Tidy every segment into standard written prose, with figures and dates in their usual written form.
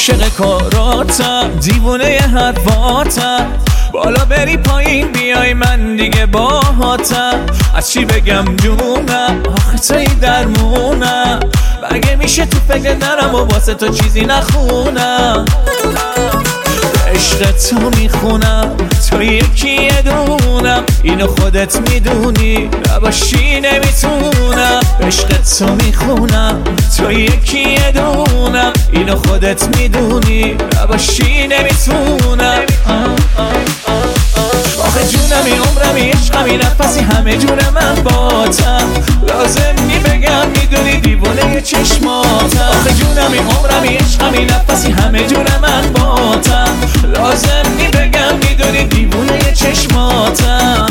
عاشق کاراتم، دیوونه حرفاتم، بالا بری پایین بیای من دیگه باهاتم. از چی بگم جونم، آخه توی درمونم، مگه میشه تو فکر نرم و واسه تو چیزی نخونم. عشق تو میخونم، تو یکی دونم، اینو خودت میدونی، نباشی نمیتونم. عشق تو میخونم، تو یکی دونم، اینو خودت میدونی، نباشی نمیتونم. آخه جونمی عمرمی عشقمی نفسی همه جون من باتم، لازم نی بگم میدونی دیوونه چشماتم. آخه جونمی عمرمی عشقمی نفسی همه جون من باتم، لازم نی بگم میدونی دیوونه چشماتم.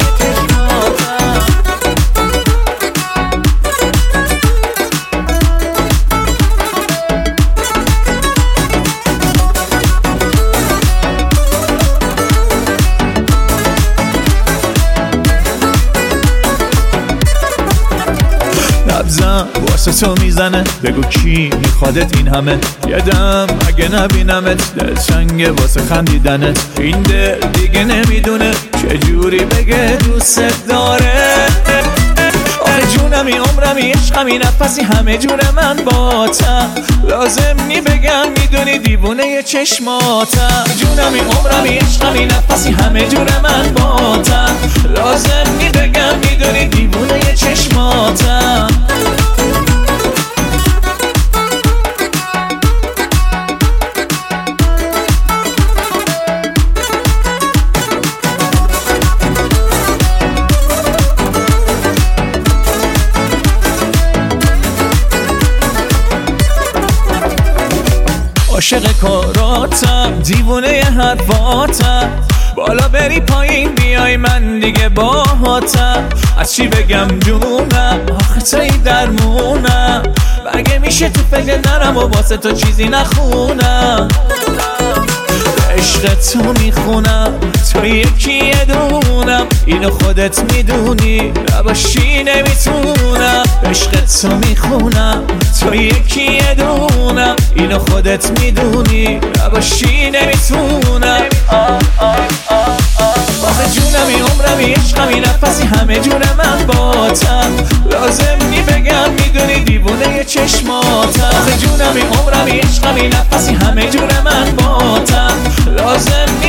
نبزم واسه تو میزنه، بگو کی میخوادت این همه، یه دم اگه نبینمت دلتنگه واسه خندیدنت. این دل دیگه نمیدونه چجوری بگه دوست داره. آخه جونمی عمرمی عشقمی نفسی همه جون من باتم، لازم نی بگم میدونی دیوونه چشماتم. جونمی عمرمی عشقمی نفسی همه جون من باتم، لازم نی بگم میدونی دیوونه چشماتم. عاشق کاراتم، دیوونه حرفاتم، بالا بری پایین بیای من دیگه باهاتم. از چی بگم جونم، آخه توی درمونم، مگه میشه تو فکر نرم و واسه تو چیزی نخونم. عشق تو میخونم، تو یکی دونم، اینو خودت میدونی، نباشی نمیتونم. عشق تو میخونم، تو یکی دونم، اینو خودت میدونی، نباشی نمیتونم. آخه جونمی عمرمی عشقمی نفسی همه جون من باتم، لازم نی بگم میدونی دیوونه چشماتم. آخه جونمی عمرمی عشقمی نفسی همه جون من باتم، لازم نی